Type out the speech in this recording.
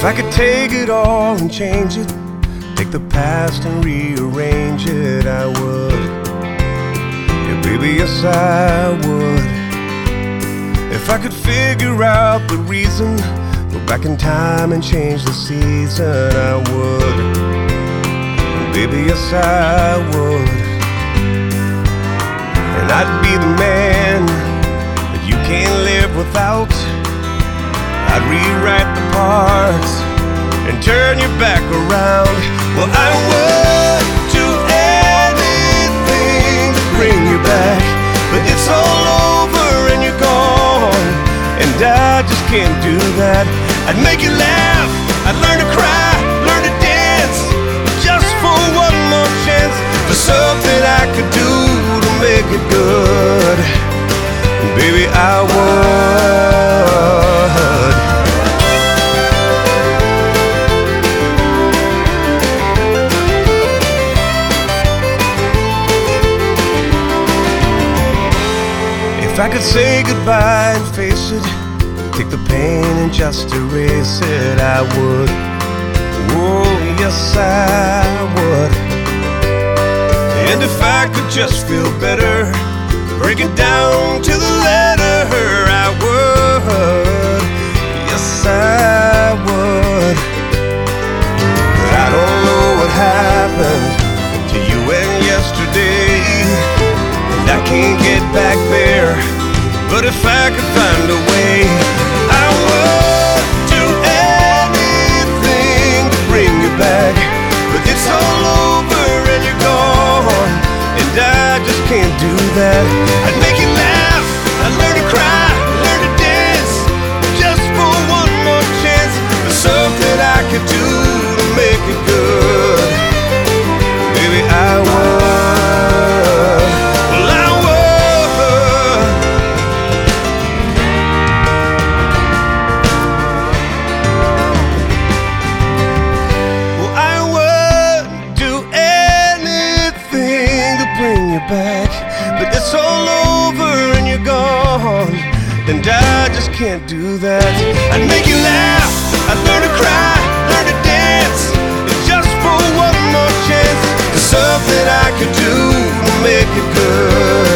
I could take it all and change it, take the past and rearrange it, I would. Yeah, baby, yes, I would. If I could figure out the reason, go back in time and change the season, I would. And baby, yes, I would. And I'd be the man that you can't live without. I'd rewrite the parts and turn your back around. Well, I would do anything to bring you back, but it's all over and you're gone, and I just can't do that. I'd make you laugh, I'd learn to cry, learn to dance, just for one more chance, for something I could do to make it good. Baby, I would. If I could say goodbye and face it, take the pain and just erase it, I would. Oh, yes, I would. And if I could just feel better, break it down to the letter, I would. Yes, I would. But I don't know what happened to you and yesterday, and I can't get back there. But if I could find a way, I would do anything to bring you back. But it's all over and you're gone, and I just can't do that. I'd make you laugh, I'd learn to cry, learn to dance, just for one more chance, for something I could do to make it good. Baby, I would. Back, but it's all over and you're gone, and I just can't do that. I'd make you laugh, I'd learn to cry, learn to dance, just for one more chance, for something I could do to make it good.